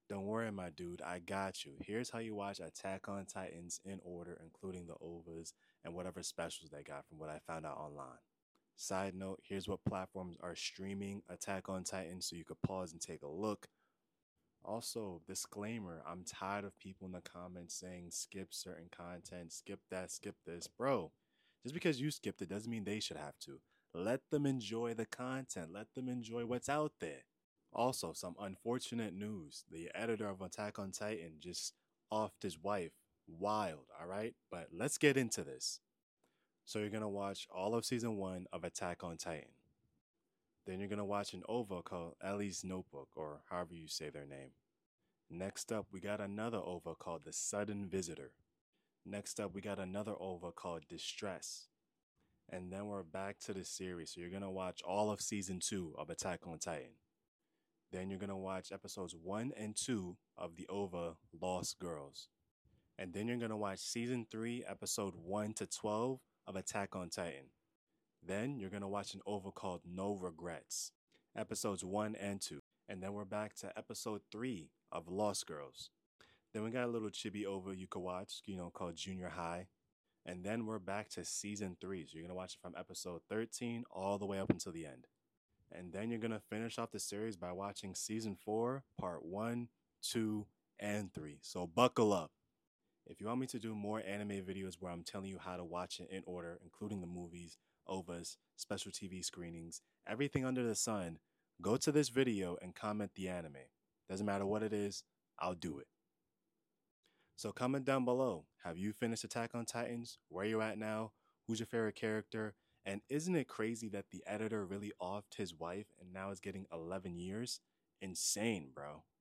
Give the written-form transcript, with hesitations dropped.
Don't worry, my dude, I got you. Here's how you watch Attack on Titans in order, including the OVAs and whatever specials they got from what I found out online. Side note, here's what platforms are streaming Attack on Titan so you could pause and take a look. Also, disclaimer, I'm tired of people in the comments saying skip certain content, skip that, skip this. Bro, just because you skipped it doesn't mean they should have to. Let them enjoy the content, let them enjoy what's out there. Also, some unfortunate news. The editor of Attack on Titan just offed his wife. Wild, all right? But let's get into this. So, you're going to watch all of season one of Attack on Titan. Then, you're going to watch an OVA called Ellie's Notebook, or however you say their name. Next up, we got another OVA called The Sudden Visitor. Next up, we got another OVA called Distress. And then we're back to the series. So, you're going to watch all of season two of Attack on Titan. Then you're going to watch episodes 1 and 2 of the OVA Lost Girls. And then you're going to watch season 3, episode 1 to 12 of Attack on Titan. Then you're going to watch an OVA called No Regrets, episodes 1 and 2. And then we're back to episode 3 of Lost Girls. Then we got a little chibi OVA you could watch, called Junior High. And then we're back to season 3. So you're going to watch it from episode 13 all the way up until the end. And then you're going to finish off the series by watching season 4, part 1, 2, and 3. So buckle up. If you want me to do more anime videos where I'm telling you how to watch it in order, including the movies, OVAs, special TV screenings, everything under the sun, go to this video and comment the anime. Doesn't matter what it is, I'll do it. So comment down below. Have you finished Attack on Titans? Where you at now? Who's your favorite character? And isn't it crazy that the editor really offed his wife and now is getting 11 years? Insane, bro.